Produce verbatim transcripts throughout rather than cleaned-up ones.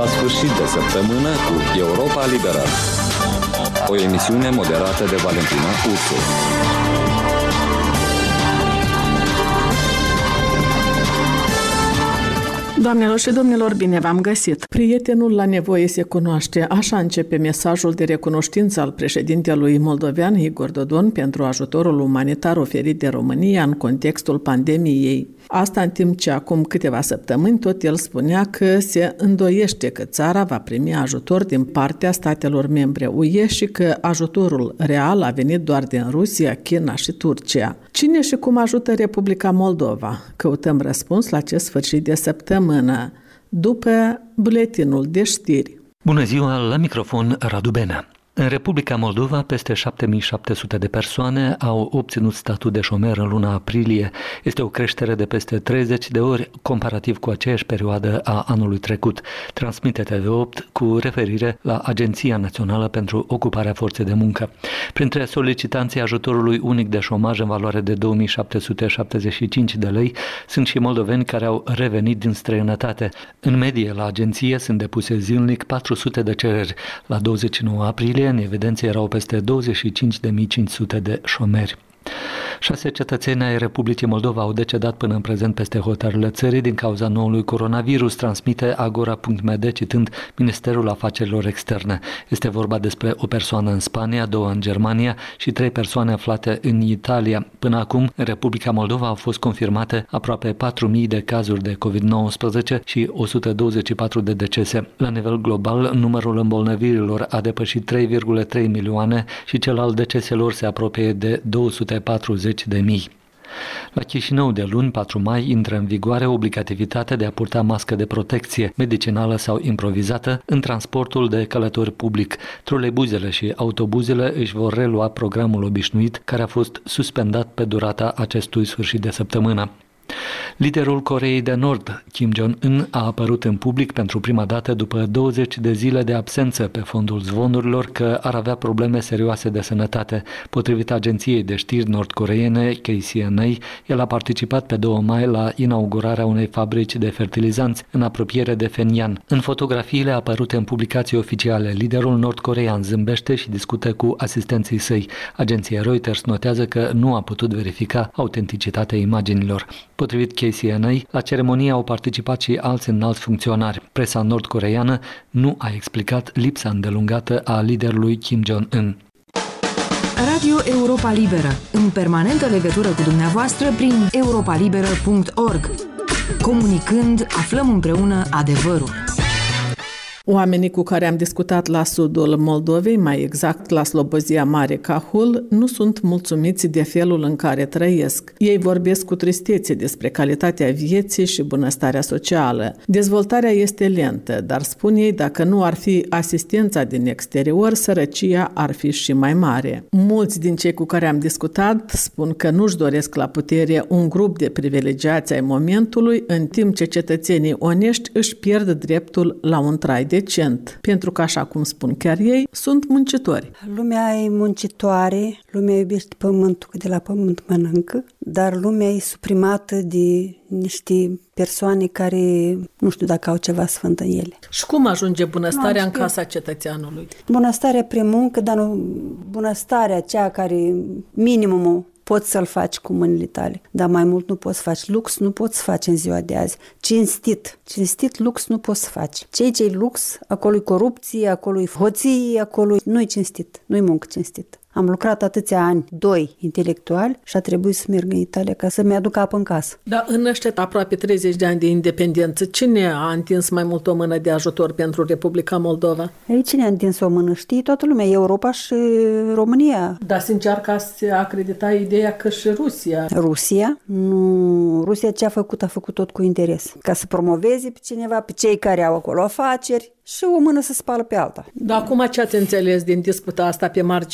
la sfârșit de săptămână cu Europa Liberă. O emisiune moderată de Valentina Ursu. Doamnelor și domnilor, bine v-am găsit! Prietenul la nevoie se cunoaște. Așa începe mesajul de recunoștință al președintelui moldovean Igor Dodon pentru ajutorul umanitar oferit de România în contextul pandemiei. Asta în timp ce acum câteva săptămâni tot el spunea că se îndoiește că țara va primi ajutor din partea statelor membre U E și că ajutorul real a venit doar din Rusia, China și Turcia. Cine și cum ajută Republica Moldova? Căutăm răspuns la acest sfârșit de săptămână, după buletinul de știri. Bună ziua, la microfon Radu Benea. În Republica Moldova, peste șapte mii șapte sute de persoane au obținut statut de șomer în luna aprilie. Este o creștere de peste treizeci de ori comparativ cu aceeași perioadă a anului trecut, transmite T V opt cu referire la Agenția Națională pentru Ocuparea Forței de Muncă. Printre solicitanții ajutorului unic de șomaj în valoare de două mii șapte sute șaptezeci și cinci de lei sunt și moldoveni care au revenit din străinătate. În medie, la agenție sunt depuse zilnic patru sute de cereri. La douăzeci și nouă aprilie, în evidență erau peste douăzeci și cinci de mii cinci sute de șomeri. Șase cetățeni ai Republicii Moldova au decedat până în prezent peste hotărârile țării din cauza noului coronavirus, transmite agora punct m d citând Ministerul Afacerilor Externe. Este vorba despre o persoană în Spania, două în Germania și trei persoane aflate în Italia. Până acum, în Republica Moldova au fost confirmate aproape patru mii de cazuri de covid nouăsprezece și o sută douăzeci și patru de decese. La nivel global, numărul îmbolnăvirilor a depășit trei virgulă trei milioane și cel al deceselor se apropie de două sute patruzeci de mii. La Chișinău de luni, patru mai, intră în vigoare obligativitatea de a purta mască de protecție, medicinală sau improvizată, în transportul de călători public. Troleibuzele și autobuzele își vor relua programul obișnuit, care a fost suspendat pe durata acestui sfârșit de săptămână. Liderul Coreei de Nord, Kim Jong-un, a apărut în public pentru prima dată după douăzeci de zile de absență pe fondul zvonurilor că ar avea probleme serioase de sănătate. Potrivit agenției de știri nord-coreene K C N A, el a participat pe doi mai la inaugurarea unei fabrici de fertilizanți în apropiere de Phenian. În fotografiile apărute în publicații oficiale, liderul nord-coreean zâmbește și discută cu asistenții săi. Agenția Reuters notează că nu a putut verifica autenticitatea imaginilor. Potrivit K C N A, la ceremonie au participat și alți înalți funcționari. Presa nord-coreeană nu a explicat lipsa îndelungată a liderului Kim Jong-un. Radio Europa Liberă, în permanentă legătură cu dumneavoastră prin europa liberă punct org. Comunicând, aflăm împreună adevărul. Oamenii cu care am discutat la sudul Moldovei, mai exact la Slobozia Mare Cahul, nu sunt mulțumiți de felul în care trăiesc. Ei vorbesc cu tristețe despre calitatea vieții și bunăstarea socială. Dezvoltarea este lentă, dar spun ei, dacă nu ar fi asistența din exterior, sărăcia ar fi și mai mare. Mulți din cei cu care am discutat spun că nu-și doresc la putere un grup de privilegiați ai momentului, în timp ce cetățenii onești își pierd dreptul la un trai decent, pentru că, așa cum spun chiar ei, sunt muncitori. Lumea e muncitoare, lumea iubește pământul, că de la pământ mănâncă, dar lumea e suprimată de niște persoane care nu știu dacă au ceva sfânt în ele. Și cum ajunge bunăstarea în casa cetățeanului? Bunăstarea prin muncă, dar nu bunăstarea cea care minimumul poți să-l faci cu mâinile tale, dar mai mult nu poți faci. Lux nu poți face în ziua de azi. Cinstit. Cinstit lux nu poți să faci. Cei ce-i lux, acolo-i corupție, acolo-i hoție, acolo nu-i cinstit. Nu-i muncă cinstit. Am lucrat atâția ani, doi, intelectuali și a trebuit să merg în Italia ca să-mi aduc apă în casă. Dar în ăștia aproape treizeci de ani de independență, cine a întins mai mult o mână de ajutor pentru Republica Moldova? Ei, cine a întins o mână? Știi toată lumea, Europa și România. Dar se încearcă să acredita ideea că și Rusia. Rusia? Nu. Rusia ce a făcut? A făcut tot cu interes. Ca să promoveze pe cineva, pe cei care au acolo afaceri și o mână să spală pe alta. Dar acum ce ați înțeles din disputa asta pe marginea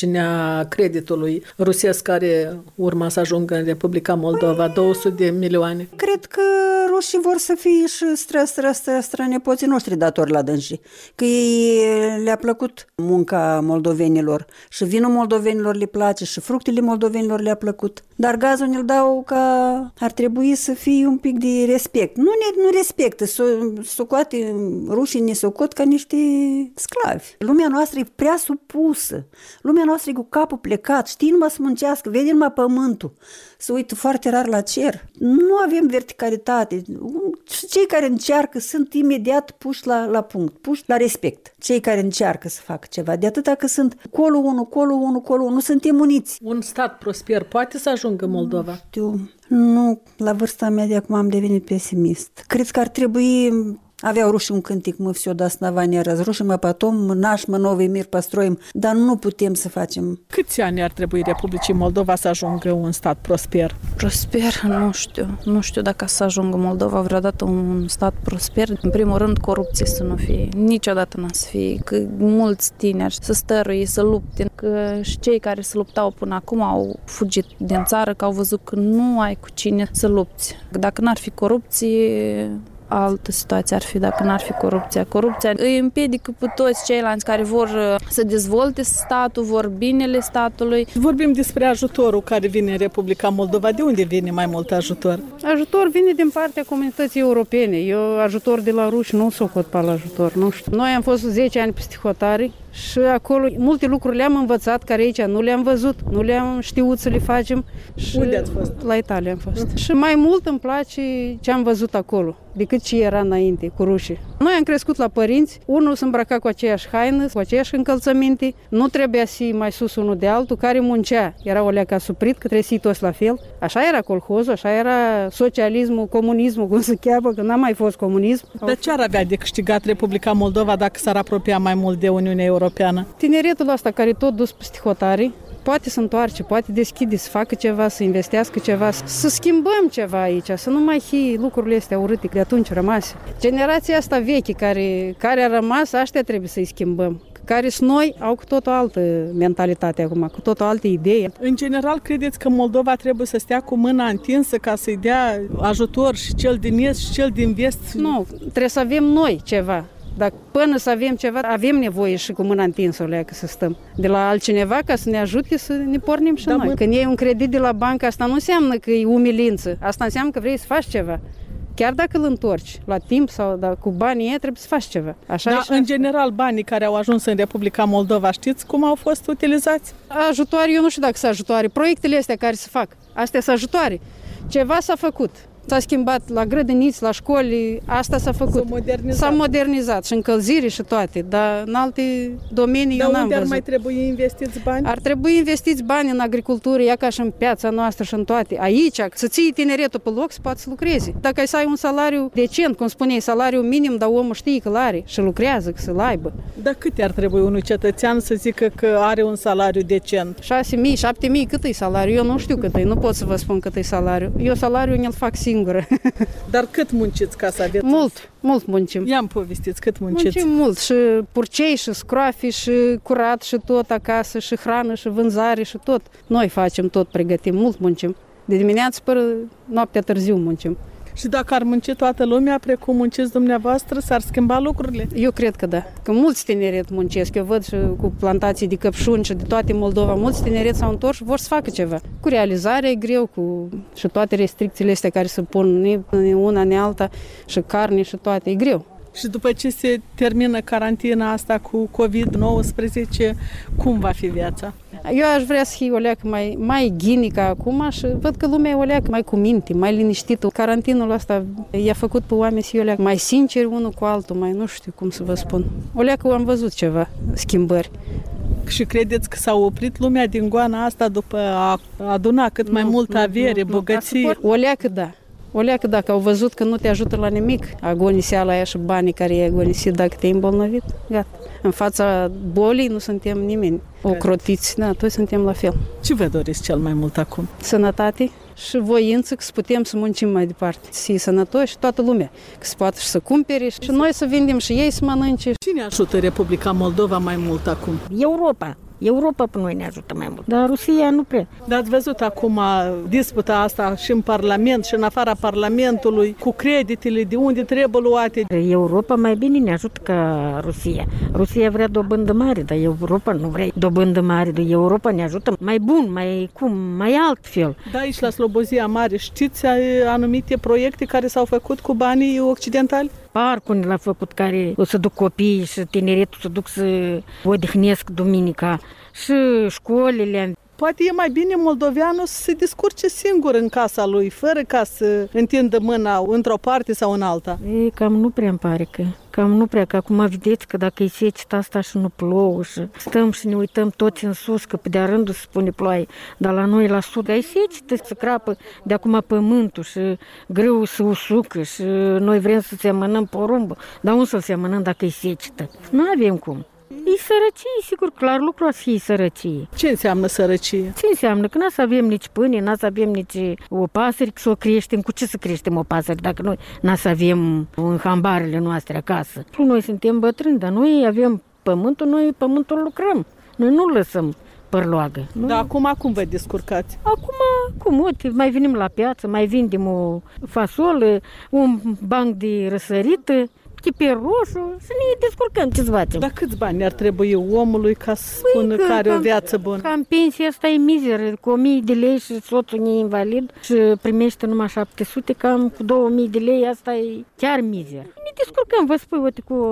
a creditului rusesc care urma să ajungă în Republica Moldova, două sute de milioane. Cred că rușii vor să fie și stră, stră, stră, strănepoții noștri datori la dânsii. Că ei le-a plăcut munca moldovenilor și vinul moldovenilor le place și fructele moldovenilor le-a plăcut. Dar gazul ne-l dau ca ar trebui să fie un pic de respect. Nu ne nu respectă, socoate, rușii ne socot ca niște sclavi. Lumea noastră e prea supusă. Lumea noastră e cu capul plecat, știi numai să muncească, vede numai pământul. Se uită foarte rar la cer. Nu avem verticalitate. Cei care încearcă sunt imediat puși la, la punct, puși la respect. Cei care încearcă să facă ceva. De atâta că sunt colo unu, colo unu, colo unu, suntem uniți. Un stat prosper poate să ajungă Moldova? Știu, nu, la vârsta mea de acum am devenit pesimist. Cred că ar trebui... Aveau rușii un cântic, mă, все до основания разрушим, а потом наш мы новый мир построим, dar nu putem să facem. Câți ani ar trebui Republicii Moldova să ajungă un stat prosper? Prosper? Nu știu. Nu știu dacă să ajungă Moldova vreodată un stat prosper. În primul rând, corupție să nu fie. Niciodată n-a să fie. Că mulți tineri să stăruie, să lupte. Că și cei care se luptau până acum au fugit din țară, că au văzut că nu ai cu cine să lupți. Dacă n-ar fi corupție, altă situație ar fi dacă n-ar fi corupția. Corupția îi împiedică pe toți ceilalți care vor să dezvolte statul, vor binele statului. Vorbim despre ajutorul care vine în Republica Moldova. De unde vine mai mult ajutor? Ajutor vine din partea comunității europene. Eu ajutor de la ruși nu socot pe la ajutor, nu știu. Noi am fost zece ani peste hotare și acolo multe lucruri le-am învățat care aici nu le-am văzut, nu le-am știut să le facem. Și unde ați fost? La Italia am fost. Uh-huh. Și mai mult îmi place ce am văzut acolo decât ce era înainte cu rușii. Noi am crescut la părinți, unul se îmbrăca cu aceeași haină, cu aceeași încălțăminte, nu trebuia să fie mai sus unul de altul, care muncea. Era o leacă asuprit, că trebuie să fie toți la fel. Așa era colhozul, așa era socialismul, comunismul, cum se cheamă, că n-a mai fost comunism. Dar ce ar avea de câștigat Republica Moldova dacă s-ar apropia mai mult de Uniunea Europeană? Tineretul ăsta care tot dus peste hotare, poate să întoarce, poate deschide, să facă ceva, să investească ceva, să schimbăm ceva aici, să nu mai fi lucrurile astea urâte de atunci rămase. Generația asta veche care, care a rămas, aștia trebuie să-i schimbăm. Care sunt noi, au cu tot o altă mentalitate acum, cu tot o altă idee. În general, credeți că Moldova trebuie să stea cu mâna întinsă ca să-i dea ajutor și cel din est și cel din vest? Nu, trebuie să avem noi ceva. Dar până să avem ceva, avem nevoie și cu mâna întinsă, leacă, să stăm de la altcineva ca să ne ajute să ne pornim și da, noi. Mă... Când iei un credit de la bancă, asta nu înseamnă că e umilință. Asta înseamnă că vrei să faci ceva. Chiar dacă îl întorci la timp sau da, cu banii ei, trebuie să faci ceva. Așa da, așa. În general, banii care au ajuns în Republica Moldova, știți cum au fost utilizați? Ajutoare, eu nu știu dacă sunt ajutoare. Proiectele astea care se fac, astea sunt ajutoare. Ceva s-a făcut. S-a schimbat la grădiniți, la școli, asta s-a făcut. S-a modernizat. S-a modernizat și încălzire și toate, dar în alte domenii dar eu n-am unde văzut. ar mai trebui investiți bani? Ar trebui investiți bani în agricultură, ia ca și în piața noastră și în toate. Aici, să ții tineretul pe loc, să poată să lucreze. Dacă ai să ai un salariu decent, cum spuneai, salariu minim, dar omul știe că l-are și lucrează, că să-l aibă. Dar cât ar trebui unui cetățean să zică că are un salariu decent? șase mii, șapte mii, cât e salariu? Eu nu știu cât e, nu pot să vă spun cât e salariu. Eu salariul ne-l fac singură. Dar cât munciți ca să aveți? Mult, mult muncim. Ia-mi povestiți, cât munciți? Muncim mult, și purcei, și scroafi, și curat, și tot acasă, și hrană, și vânzare, și tot. Noi facem tot, pregătim, mult muncim. De dimineață până noaptea târziu muncim. Și dacă ar munci toată lumea, precum munciți dumneavoastră, s-ar schimba lucrurile? Eu cred că da. Că mulți tineret muncesc. Eu văd și cu plantații de căpșuni și de toate Moldova. Mulți tineret s-au întors și vor să facă ceva. Cu realizarea e greu, cu și toate restricțiile astea care se pun una în alta, și carne și toate. E greu. Și după ce se termină carantina asta cu covid nouăsprezece, cum va fi viața? Eu aș vrea să fie o leacă mai, mai ghinică acum și văd că lumea e o leacă mai cu minte, mai liniștită. Carantinul ăsta i-a făcut pe oameni să fie o leacă mai sinceri unul cu altul, mai nu știu cum să vă spun. O leacă am văzut ceva, schimbări. Și credeți că s-a oprit lumea din goana asta după a aduna cât nu, mai multă avere, nu, bogăție? O leacă da. O leacă dacă au văzut că nu te ajută la nimic, agoniseala aia și banii care i-ai agonisit dacă te-ai îmbolnăvit, gata. În fața bolii nu suntem nimeni ocrotiți, da, toți suntem la fel. Ce vă doriți cel mai mult acum? Sănătate și voință, că să putem să muncim mai departe. Să fie sănătoși toată lumea, că să poată și să cumpere și noi să vindem și ei să mănânce. Cine ajută Republica Moldova mai mult acum? Europa. Europa pe noi ne ajută mai mult, dar Rusia nu prea. Dar ați văzut acum disputa asta și în Parlament și în afara Parlamentului cu creditele, de unde trebuie luate. Europa mai bine ne ajută ca Rusia. Rusia vrea dobândă mare, dar Europa nu vrea dobândă mare. Dar Europa ne ajută mai bun, mai cum, mai altfel. Da, aici la Slobozia Mare știți anumite proiecte care s-au făcut cu banii occidentali? Parcul l-a făcut care o să duc copiii și tineretul să duc să odihnesc duminica și școlile. Poate e mai bine moldoveanul să se descurce singur în casa lui, fără ca să întindă mâna într-o parte sau în alta. E, cam nu prea îmi pare că, cam nu prea, că acum vedeți că dacă e seceta asta și nu plouă și stăm și ne uităm toți în sus, că pe de-a rândul se pune ploaie, dar la noi la sud ai secetă, se crapă de acum pământul și grâu se usucă și noi vrem să semănăm porumbul, dar unde să-l semănăm dacă e secetă? Nu avem cum. E sărăcie, sigur, clar, lucrul a fi sărăcie. Ce înseamnă sărăcie? Ce înseamnă? Că n-a să avem nici pâine, n-a să avem nici o pasăre, să o creștem. Cu ce să creștem o pasăre dacă noi n-a să avem în hambarele noastre acasă? Noi suntem bătrâni, dar noi avem pământul, noi pământul lucrăm. Noi nu-l lăsăm părloagă. Noi... Dar acum cum vă descurcați? Acum, cum, uite, mai venim la piață, mai vindem o fasolă, un banc de răsărită, chiper roșu și ne descurcăm, ce să facem. Dar câți bani ar trebui omului ca să spună că are o viață bună? Cam pensia asta e mizeră, cu o mie de lei și soțul e invalid și primește numai șapte sute, cam cu două mii de lei, asta e chiar mizer. Ne descurcăm, vă spui, uite, cu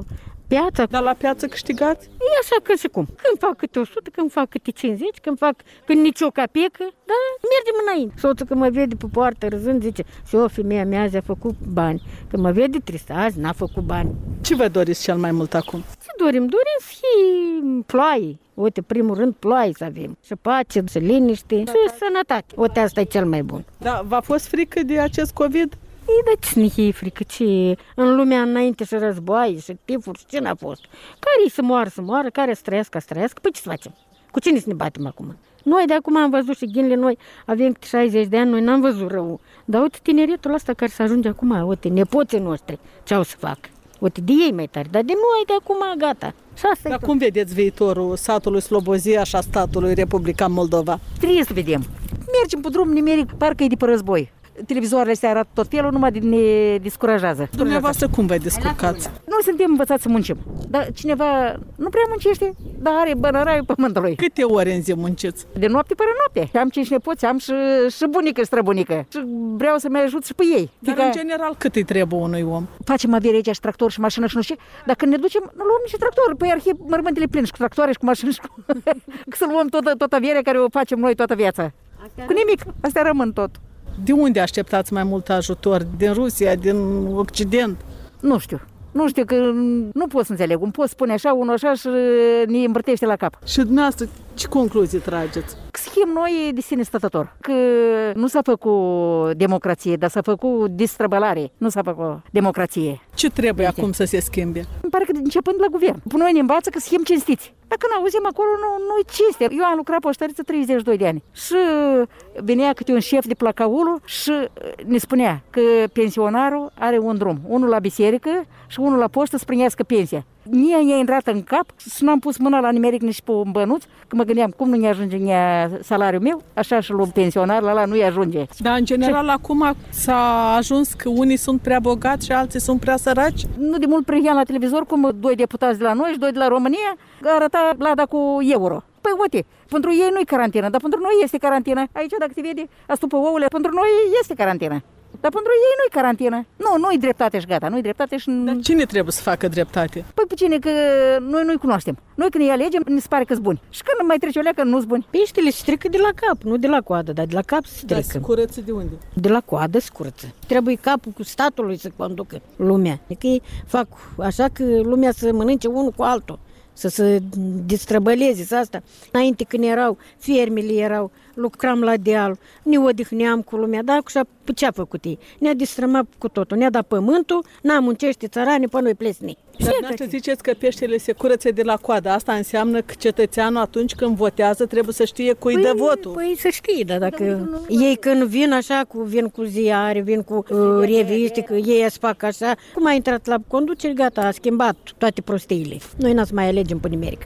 piața. Dar la piață câștigați? E așa că și cum. Când fac câte o sută, când fac câte cincizeci, când fac când nici o capecă, da, mergem înainte. Soțul când mă vede pe poartă râzând, zice, și o femeia mea azi a făcut bani. Când mă vede tristă, azi n-a făcut bani. Ce vă doriți cel mai mult acum? Ce dorim? Dorim să fie ploaie. Uite, primul rând, ploaie să avem. Și pace, și liniște, și sănătate. Uite, asta e cel mai bun. Da, v-a fost frică de acest COVID? Ei, dar ce ne e frică? Ce în lumea înainte și războaie și tifuri și ce n-a fost? Care să moară, să moară, care să trăiască, să trăiască? Păi ce să facem? Cu cine să ne batem acum? Noi de acum am văzut și ghinile, noi avem șaizeci de ani, noi n-am văzut rău. Dar uite tineretul ăsta care să ajunge acum, uite, nepoții noștri, ce au să facă? Uite, de ei mai tare, dar de noi de acum gata. Dar cum vedeți viitorul satului Slobozia și a statului Republica Moldova? Trebuie să vedem. Mergem pe drum nimeric, parcă e de pe război. Televizoarele astea arată tot felul, numai ne descurajează. Dumneavoastră cum vă descurcați? Noi suntem învățați să muncim, dar cineva nu prea muncește, dar are bănăraiul pământului. Câte ore în zi munciți? De noapte până noapte. Am cinci nepoți, am și, și bunică și străbunică. Și vreau să-mi ajut și pe ei. Dar Fica... în general cât îi trebuie unui om? Facem avere aici și tractor și mașină și nu știu ce, dar când ne ducem, nu luăm nici tractor. Păi arhie mărmântele pline și cu tractoare și cu mașini și cu... să luăm toată, toată averea care o facem noi toată viața. Cu nimic, astea rămân tot. De unde așteptați mai mult ajutor? Din Rusia, din Occident? Nu știu. Nu știu, că nu pot să înțeleg. Un pot spune așa, unul așa și ne îmbărtește la cap. Și dumneavoastră, ce concluzii trageți? Schimb noi de sine stătător. Că nu s-a făcut democrație, dar s-a făcut distrăbălare. Nu s-a făcut democrație. Ce trebuie Uite. acum să se schimbe? Îmi pare că începând la guvern. Până noi ne învață că schimb cinstiți. Dacă nu auzim acolo, nu, nu-i cinste. Eu am lucrat pe oștăriță treizeci și doi de ani. Și venea câte un șef de placaulul și ne spunea că pensionarul are un drum. Unul la biserică și unul la poștă să primească pensia. Mie i-a intrat în cap și n-am pus mâna la nimeric nici pe un bănuț, că mă gândeam cum nu-i ajunge salariul meu, așa și lui pensionar, la la nu-i ajunge. Dar în general și... acum s-a ajuns că unii sunt prea bogați și alții sunt prea săraci? Nu de mult priveam la televizor cum doi deputați de la noi și doi de la România arăta blada cu euro. Păi uite, pentru ei nu-i carantină, dar pentru noi este carantină. Aici, dacă te vede, astupă ouăle, pentru noi este carantină. Dar pentru ei nu-i carantină. Nu, nu-i dreptate și gata, nu-i dreptate și... Dar cine trebuie să facă dreptate? Păi pe cine, că noi nu-i cunoaștem. Noi când îi alegem, ne se pare că-s buni. Și când mai trece o leacă, nu-s buni. Peștele se strică de la cap, nu de la coadă, dar de la cap se strică. Dar se curăță de unde? De la coadă se curăță. Trebuie capul cu statului să conducă lumea. Adică ei fac așa că lumea să mănânce unul cu altul. Să se distrăbăleze, să asta. Înainte când erau, fermele erau, lucram la deal, ne odihneam cu lumea, dar așa, ce a făcut ei? Ne-a distrămat cu totul, ne-a dat pământul, n-a muncește țărani, până noi plesni. Dar dumneavoastră ziceți că peștele se curățe de la coadă. Asta înseamnă că cetățeanul atunci când votează trebuie să știe cui păi, dă votul. Păi să știe, dar dacă da, nu, nu, ei când vin așa, cu, vin cu ziare, vin cu uh, reviste, că ei îți fac așa, cum a intrat la conducere, gata, a schimbat toate prostiile. Noi n-ați mai alegem pe nimeric.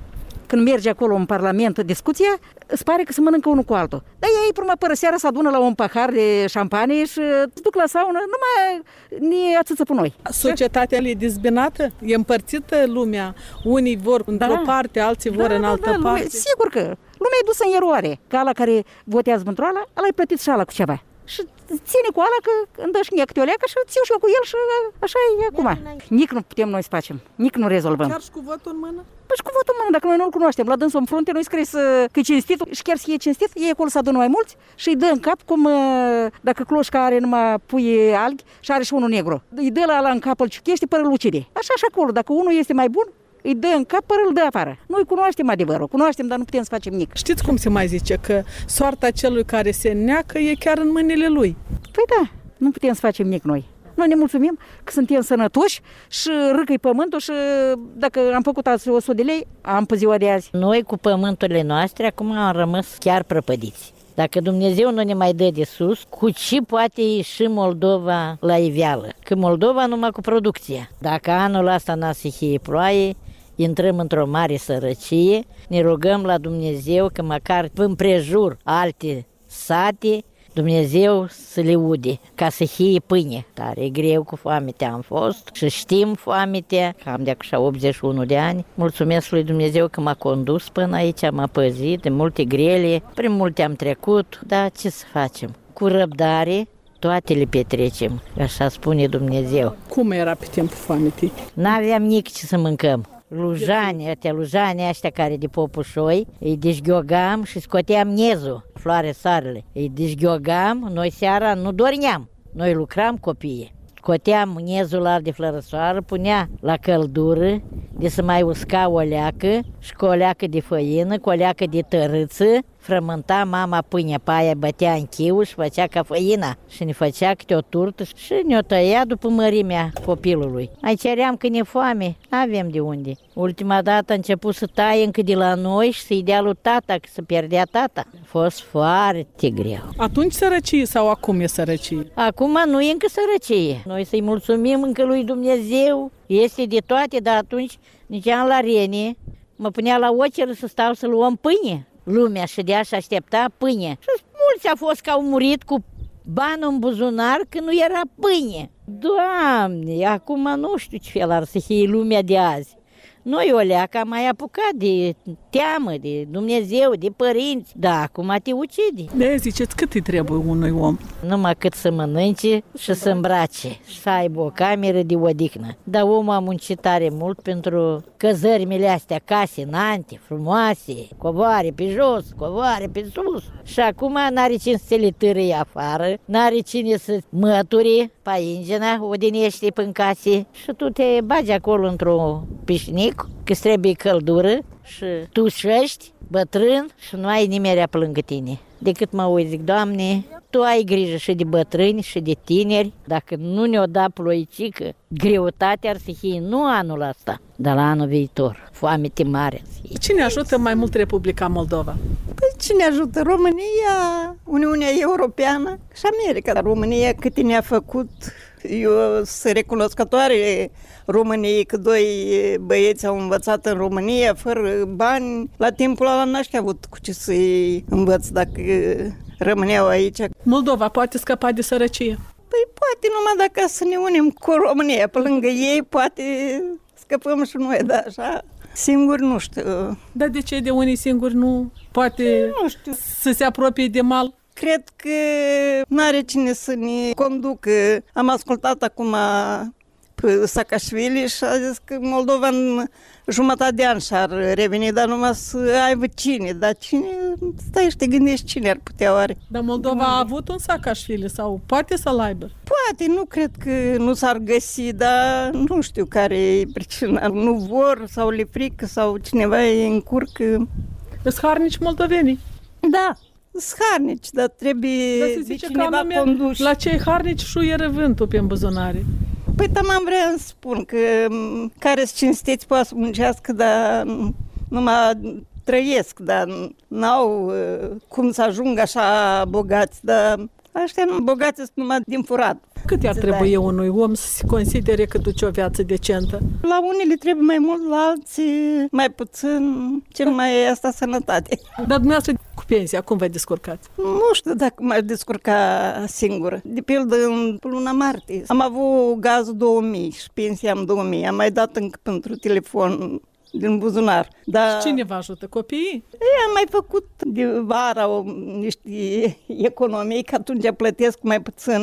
când merge acolo în Parlament discuția, îți pare că se mănâncă unul cu altul. Dar ei, prima pără seara, se adună la un pahar de șampanie și se duc la saună, numai ne ațâță pe noi. Societatea e dezbinată? E împărțită lumea? Unii vor într-o da. parte, alții vor da, în altă da, da, parte? Lume, sigur că lumea e dusă în eroare. Ca ala care votează pentru ala, ăla-i plătit și ala cu ceva. Și ține cu ala că îmi dă și mie câte o leacă și țiu și eu cu el și așa e acum. Nici nu putem noi să facem, nici nu rezolvăm. Chiar și cu votul în mână? Păi și cu votul în mână, dacă noi nu-l cunoaștem, la dânsul în frunte, noi scrie că e cinstit și chiar să e cinstit, ei acolo să adună mai mulți și îi dă în cap cum dacă cloșca are numai pui algi și are și unul negru. Îi dă la ala în cap, îl ciuchește pără lucide. Așa și acolo, dacă unul este mai bun, îi dă în cap, pără îl dă afară. Noi cunoaștem adevărul, cunoaștem, dar nu putem să facem nimic. Știți cum se mai zice? Că soarta celui care se neacă e chiar în mâinile lui. Păi da, nu putem să facem nimic noi. Noi ne mulțumim că suntem sănătoși și râcă-i pământul și dacă am făcut azi o sută de lei, am pe ziua de azi. Noi cu pământurile noastre acum am rămas chiar prăpădiți. Dacă Dumnezeu nu ne mai dă de sus, cu ce poate ieși Moldova la iveală? Că Moldova numai cu producția. Dacă anul ăsta n-a să fie ploaie, intrăm într-o mare sărăcie, ne rugăm la Dumnezeu că măcar împrejur alte sate, Dumnezeu să le ude, ca să fie pâine. Tare greu cu foamea am fost și știm foamea, că am de așa optzeci și unu de ani. Mulțumesc lui Dumnezeu că m-a condus până aici, m-a păzit de multe grele, prin multe am trecut, dar ce să facem? Cu răbdare, toate le petrecem, așa spune Dumnezeu. Cum era pe timpul foametei? N-aveam nici ce să mâncăm. Lujani, ăștia, lujani ăștia care de popușoi, îi deșghiogam și scoteam niezul, floare soarele. Îi deșghiogam, noi seara nu dormeam, noi lucram copiii. Scoteam niezul ăla de flărăsoară, punea la căldură, de să mai usca o leacă și cu o leacă de făină, cu o leacă de tărâță, frământa mama pâinea pe aia, bătea în chiu și făcea ca făina și ne făcea câte o turtă și ne-o tăia după mărimea copilului. Ai ceream că ne foame, n-avem de unde. Ultima dată a început să taie încă de la noi și să-i dea lui tata, că se pierdea tata. A fost foarte greu. Atunci sărăcie sau acum e sărăcie? Acum nu e încă sărăcie. Noi să-i mulțumim încă lui Dumnezeu, este de toate, dar atunci niceam la rene, mă punea la oceră să stau să luăm pâine. Lumea ședea și aștepta pâine. Și mulți au fost că au murit cu bani în buzunar că nu era pâine. Doamne, acum nu știu ce fel ar să fie lumea de azi. Noi o leacă am mai apucat de teamă, de Dumnezeu, de părinți, da, acum te ucidi. De ziceți, cât îi trebuie unui om? Numai cât să mănânce și să îmbrace și să aibă o cameră de odihnă. Dar omul a muncit tare mult pentru căzărimile astea, case înante, frumoase, covoare pe jos, covoare pe sus. Și acum n-are cine să le târâie afară, n-are cine să mături pe ingina, odinește până case și tu te bagi acolo într-o pișnic, că-ți trebuie căldură și tu șești, bătrân și nu ai nimerea pe lângă tine. Decât mă uit, zic, Doamne, Tu ai grijă și de bătrâni și de tineri, dacă nu ne-o da ploicică, greutatea ar să fie nu anul ăsta, dar la anul viitor, foamete mare. Cine ajută mai mult Republica Moldova? Păi cine ajută? România, Uniunea Europeană și America. România câte ne-a făcut, eu sunt recunoscătoare României că doi băieți au învățat în România fără bani. La timpul ăla n-aș fi avut cu ce să-i învăț dacă rămâneau aici. Moldova poate scăpa de sărăcie? Păi poate numai dacă să ne unim cu România pe lângă ei, poate scăpăm și noi, dar așa singur nu știu. Dar de ce de unii singuri nu poate nu știu. Să se apropie de mal? Cred că n-are cine să ne conducă. Am ascultat acum pe Saakashvili și a zis că Moldova în jumătate de an și-ar reveni, dar numai să aibă cine. Dar cine, stai și te gândești cine ar putea oare. Dar Moldova a avut un Saakashvili sau poate să-l aibă? Poate, nu cred că nu s-ar găsi, dar nu știu care e pricina. Nu vor sau le frică sau cineva e în curcă. Sunt harnici moldovenii? Da. Harnici, dar trebuie dar de cineva conduși. La cei harnici șuieră vântul pe buzunare. Păi tam-am vrea să spun că care-s cinstiți poate să muncească, dar numai trăiesc, dar n-au cum să ajungă așa bogați, dar ăștia nu bogați sunt numai din furat. Cât ar trebui unui om să se considere că duce o viață decentă? La unii le trebuie mai mult, la alții mai puțin, cel mai e asta sănătate. Dar dumneavoastră cu pensia, cum vă descurcați? Nu știu dacă m-aș descurca singură. De pildă, în luna martie am avut gazul două mii și pensia am două mii. Am mai dat încă pentru telefon din buzunar. Dar... Și cine vă ajută? Copiii? Ei, am mai făcut de vara o, niște economii, că atunci plătesc mai puțin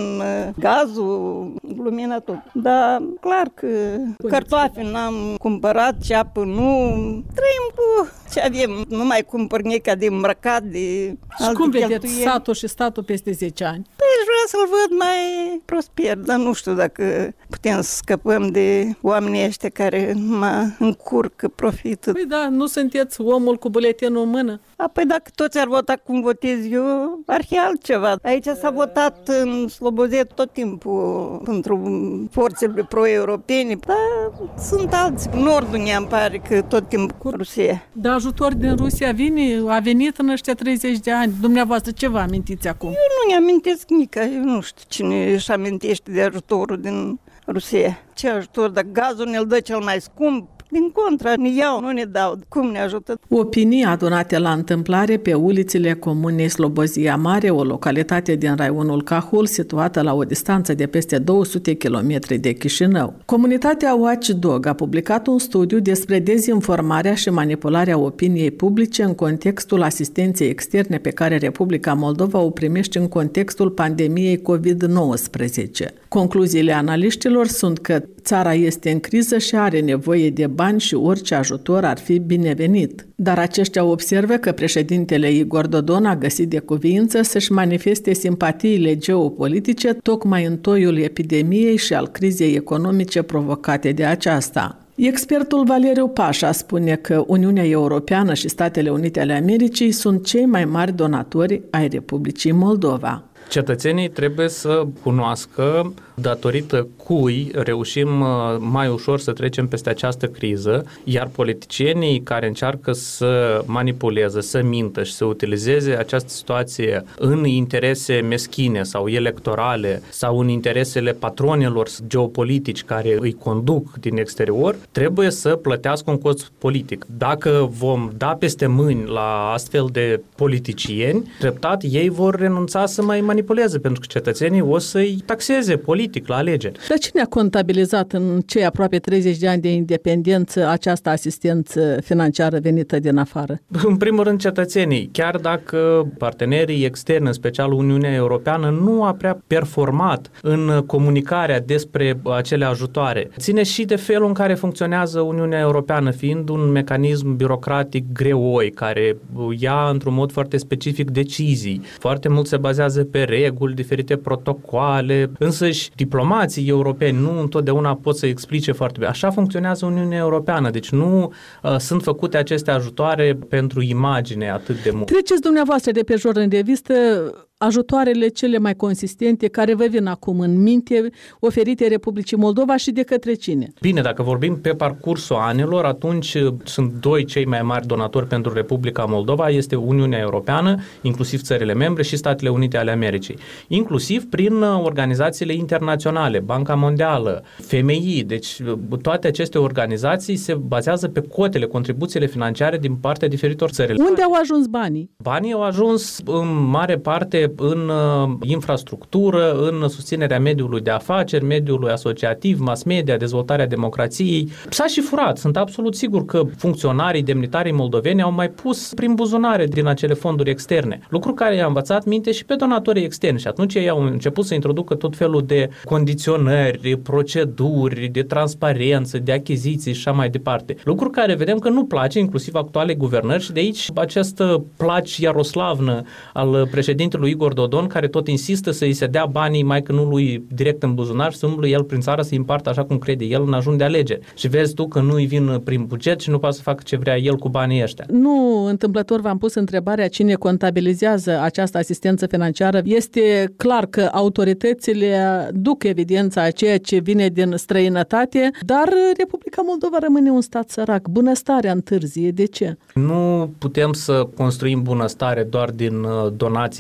gazul, lumina, tot. Dar clar că cartofi n-am cumpărat, ceapă nu. Trăim cu ce avem. Nu mai cumpăr nici de îmbrăcat, de și cum vedeți satul și statul peste zece ani? Păi aș vrea să-l văd mai prosper, dar nu știu dacă putem să scăpăm de oamenii ăștia care mă încurcă profitul. Păi da, nu sunteți omul cu buletinul în mână? A, păi dacă toți ar vota cum votez eu, ar fi altceva. Aici s-a votat în Slobozet tot timpul pentru forțele pro-europene, dar sunt alții. Nordul ne-mi pare că tot timpul cu Rusia. Dar ajutor din Rusia vine, a venit în ăștia treizeci de ani. Dumneavoastră ce vă amintiți acum? Eu nu ne-amintesc nici, eu nu știu cine își amintește de ajutorul din Rusia. Ce ajutor? Dacă gazul ne-l dă cel mai scump, din contra, ne iau, nu ne dau. Cum ne ajută? Opinii adunate la întâmplare pe ulițele comunei Slobozia Mare, o localitate din raionul Cahul, situată la o distanță de peste două sute de kilometri de Chișinău. Comunitatea Watchdog a publicat un studiu despre dezinformarea și manipularea opiniei publice în contextul asistenței externe pe care Republica Moldova o primește în contextul pandemiei covid nouăsprezece. Concluziile analiștilor sunt că țara este în criză și are nevoie de bani și orice ajutor ar fi binevenit. Dar aceștia observă că președintele Igor Dodon a găsit de cuviință să-și manifeste simpatiile geopolitice tocmai în toiul epidemiei și al crizei economice provocate de aceasta. Expertul Valeriu Pașa spune că Uniunea Europeană și Statele Unite ale Americii sunt cei mai mari donatori ai Republicii Moldova. Cetățenii trebuie să cunoască datorită cui reușim mai ușor să trecem peste această criză, iar politicienii care încearcă să manipuleze, să mintă și să utilizeze această situație în interese meschine sau electorale sau în interesele patronilor geopolitici care îi conduc din exterior, trebuie să plătească un cost politic. Dacă vom da peste mâini la astfel de politicieni, treptat ei vor renunța să mai manipuleze, pentru că cetățenii o să-i taxeze politic la alegeri. Dar cine a contabilizat în cei aproape treizeci de ani de independență această asistență financiară venită din afară? În primul rând cetățenii, chiar dacă partenerii externi, în special Uniunea Europeană, nu a prea performat în comunicarea despre acele ajutoare. Ține și de felul în care funcționează Uniunea Europeană, fiind un mecanism birocratic greoi, care ia într-un mod foarte specific decizii. Foarte mult se bazează pe reguli, diferite protocoale, însăși diplomații europeni nu întotdeauna pot să explice foarte bine. Așa funcționează Uniunea Europeană, deci nu uh, sunt făcute aceste ajutoare pentru imagine atât de mult. Treceți dumneavoastră de pe jur în revistă ajutoarele cele mai consistente care vă vin acum în minte, oferite Republicii Moldova și de către cine? Bine, dacă vorbim pe parcursul anilor, atunci sunt doi cei mai mari donatori pentru Republica Moldova, este Uniunea Europeană, inclusiv țările membre și Statele Unite ale Americii, inclusiv prin organizațiile internaționale, Banca Mondială, F M I, deci toate aceste organizații se bazează pe cotele, contribuțiile financiare din partea diferitor țări. Unde au ajuns banii? Banii au ajuns în mare parte în infrastructură, în susținerea mediului de afaceri, mediului asociativ, mass media, dezvoltarea democrației. S-a și furat. Sunt absolut sigur că funcționarii, demnitarii moldoveni au mai pus prin buzunare din acele fonduri externe. Lucru care i-a învățat minte și pe donatorii externi și atunci ei au început să introducă tot felul de condiționări, proceduri, de transparență, de achiziții și așa mai departe. Lucru care vedem că nu place, inclusiv actuale guvernări și de aici acest plac iaroslavnă al președintelui Igor Dodon, care tot insistă să îi se dea banii mai că nu lui direct în buzunar și să umble el prin țară să-i împartă așa cum crede el în ajun de alegeri. Și vezi tu că nu îi vin prin buget și nu poate să facă ce vrea el cu banii ăștia. Nu întâmplător v-am pus întrebarea cine contabilizează această asistență financiară. Este clar că autoritățile duc evidența a ceea ce vine din străinătate, dar Republica Moldova rămâne un stat sărac. Bunăstarea întârzie. De ce? Nu putem să construim bunăstare doar din donații externe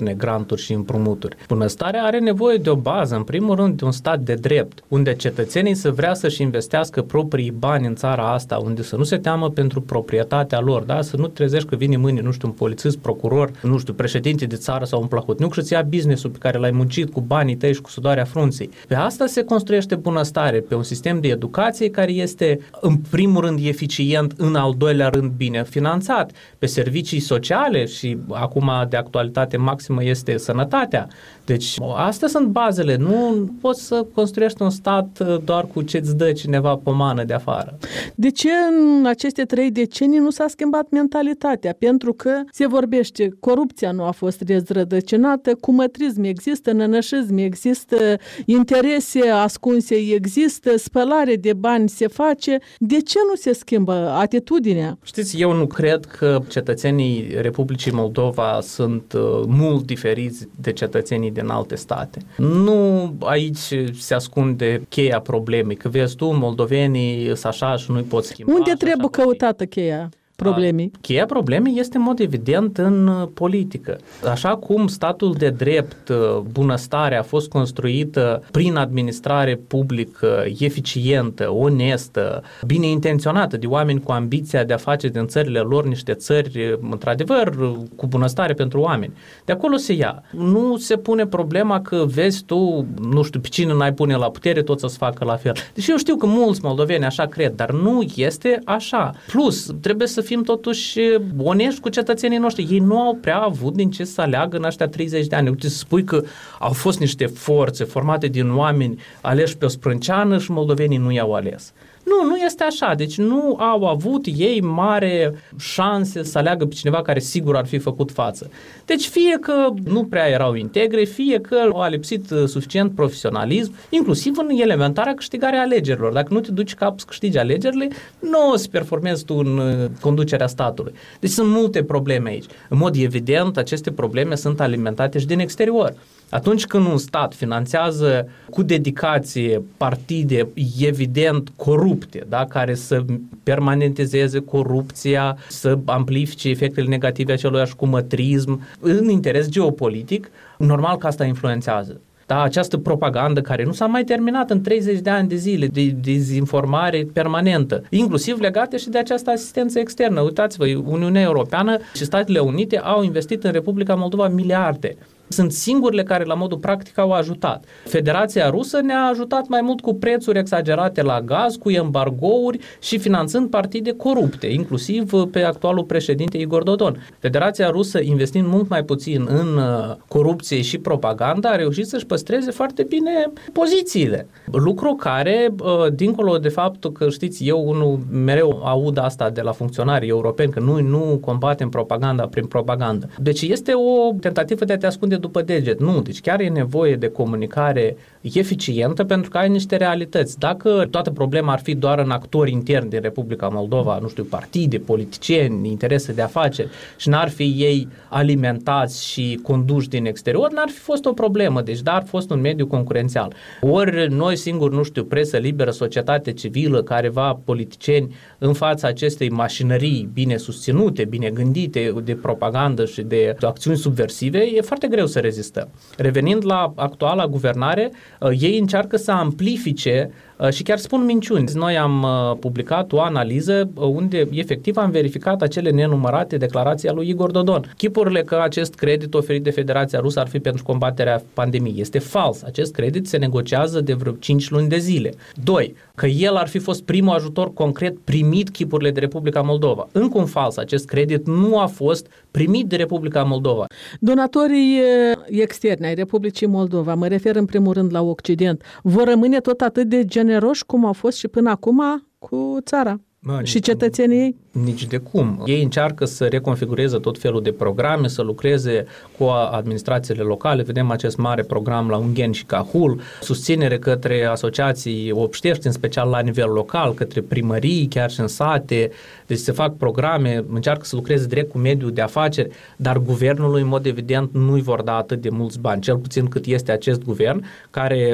externe, granturi și împrumuturi. Bunăstarea are nevoie de o bază, în primul rând de un stat de drept, unde cetățenii să vrea să-și investească proprii bani în țara asta, unde să nu se teamă pentru proprietatea lor, da? Să nu trezești că vine mâine, nu știu, un polițist, procuror, nu știu, președinte de țară sau un plahotniuc și îți ia business-ul pe care l-ai muncit cu banii tăi și cu sudoarea frunții. Pe asta se construiește bunăstare, pe un sistem de educație care este, în primul rând, eficient, în al doilea rând, bine finanțat, pe servicii sociale și acum de actualitate maximă este sănătatea. Deci, astea sunt bazele. Nu poți să construiești un stat doar cu ce-ți dă cineva pomană de afară. De ce în aceste trei decenii nu s-a schimbat mentalitatea? Pentru că se vorbește, corupția nu a fost dezrădăcinată, cumătrism există, nănășism există, interese ascunse există, spălare de bani se face. De ce nu se schimbă atitudinea? Știți, eu nu cred că cetățenii Republicii Moldova sunt uh, mult diferiți de cetățenii din alte state. Nu aici se ascunde cheia problemei, că vezi tu, moldovenii sunt așa și nu-i poți schimba. Unde trebuie căutată cheia problemei? Cheia problemei este în mod evident în politică. Așa cum statul de drept, bunăstarea a fost construită prin administrare publică eficientă, onestă, bine intenționată de oameni cu ambiția de a face din țările lor niște țări, într-adevăr, cu bunăstare pentru oameni. De acolo se ia. Nu se pune problema că vezi tu, nu știu, pe cine n-ai pune la putere, tot să-ți facă la fel. Deși eu știu că mulți moldoveni așa cred, dar nu este așa. Plus, trebuie să fim totuși onești cu cetățenii noștri. Ei nu au prea avut din ce să aleagă în ăștia treizeci de ani. Uite, să spui că au fost niște forțe formate din oameni aleși pe o sprânceană și moldovenii nu i-au ales. Nu, nu este așa. Deci nu au avut ei mare șanse să aleagă pe cineva care sigur ar fi făcut față. Deci fie că nu prea erau integre, fie că au lipsit suficient profesionalism, inclusiv în elementarea câștigarea alegerilor. Dacă nu te duci cap să câștigi alegerile, nu o să performezi tu în conducerea statului. Deci sunt multe probleme aici. În mod evident, aceste probleme sunt alimentate și din exterior. Atunci când un stat finanțează cu dedicație partide evident corupte, da, care să permanentizeze corupția, să amplifice efectele negative aceluiași cumătrism în interes geopolitic, normal că asta influențează. Da, această propagandă care nu s-a mai terminat în treizeci de ani de zile, de dezinformare permanentă, inclusiv legate și de această asistență externă. Uitați-vă, Uniunea Europeană și Statele Unite au investit în Republica Moldova miliarde. Sunt singurele care la modul practic au ajutat. Federația Rusă ne-a ajutat mai mult cu prețuri exagerate la gaz, cu embargouri și finanțând partide corupte, inclusiv pe actualul președinte Igor Dodon. Federația Rusă, investind mult mai puțin în corupție și propaganda, a reușit să-și păstreze foarte bine pozițiile. Lucru care, dincolo de faptul că, știți, eu unul mereu aud asta de la funcționarii europeni, că noi nu combatem propaganda prin propagandă. Deci este o tentativă de a te ascunde după deget. Nu, deci chiar e nevoie de comunicare eficientă pentru că ai niște realități. Dacă toată problema ar fi doar în actori interni din Republica Moldova, nu știu, partide, politicieni, interese de afaceri și n-ar fi ei alimentați și conduși din exterior, n-ar fi fost o problemă. Deci, dar ar fost un mediu concurențial. Ori noi singuri, nu știu, presă liberă, societate civilă, careva politicieni în fața acestei mașinării bine susținute, bine gândite de propagandă și de acțiuni subversive, e foarte greu să rezistăm. Revenind la actuala guvernare, ei încearcă să amplifice și chiar spun minciuni. Noi am publicat o analiză unde efectiv am verificat acele nenumărate declarații ale lui Igor Dodon. Chipurile că acest credit oferit de Federația Rusă ar fi pentru combaterea pandemiei. Este fals. Acest credit se negociază de vreo cinci luni de zile. Doi, că el ar fi fost primul ajutor concret primit chipurile de Republica Moldova. Încă un fals. Acest credit nu a fost primit de Republica Moldova. Donatorii externi ai Republicii Moldova, mă refer în primul rând la Occident, vor rămâne tot atât de generoși cum au fost și până acum cu țara? Mă, și cetățenii ei? Nici de cum. Ei încearcă să reconfigureze tot felul de programe, să lucreze cu administrațiile locale. Vedem acest mare program la Ungheni și Cahul, susținere către asociații obștești, în special la nivel local, către primării, chiar și în sate. Deci se fac programe, încearcă să lucreze direct cu mediul de afaceri, dar guvernului, în mod evident, nu-i vor da atât de mulți bani, cel puțin cât este acest guvern, care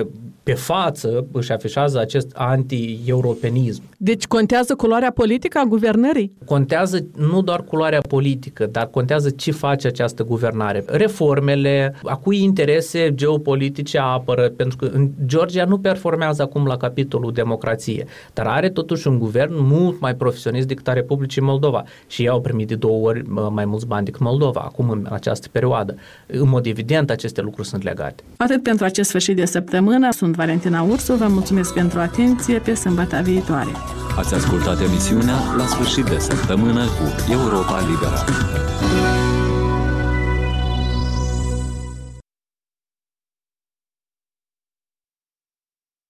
pe față își afișează acest anti-europenism. Deci contează culoarea politică a guvernării? Contează nu doar culoarea politică, dar contează ce face această guvernare. Reformele, a cui interese geopolitice apără, pentru că în Georgia nu performează acum la capitolul democrație, dar are totuși un guvern mult mai profesionist decât a Republicii Moldova și ei au primit de două ori mai mulți bani decât Moldova, acum în această perioadă. În mod evident, aceste lucruri sunt legate. Atât pentru acest sfârșit de săptămână. Sunt Valentina Ursu, vă mulțumesc pentru atenție, pe sâmbătă viitoare. Ați ascultat emisiunea La sfârșit de săptămână cu Europa Liberă.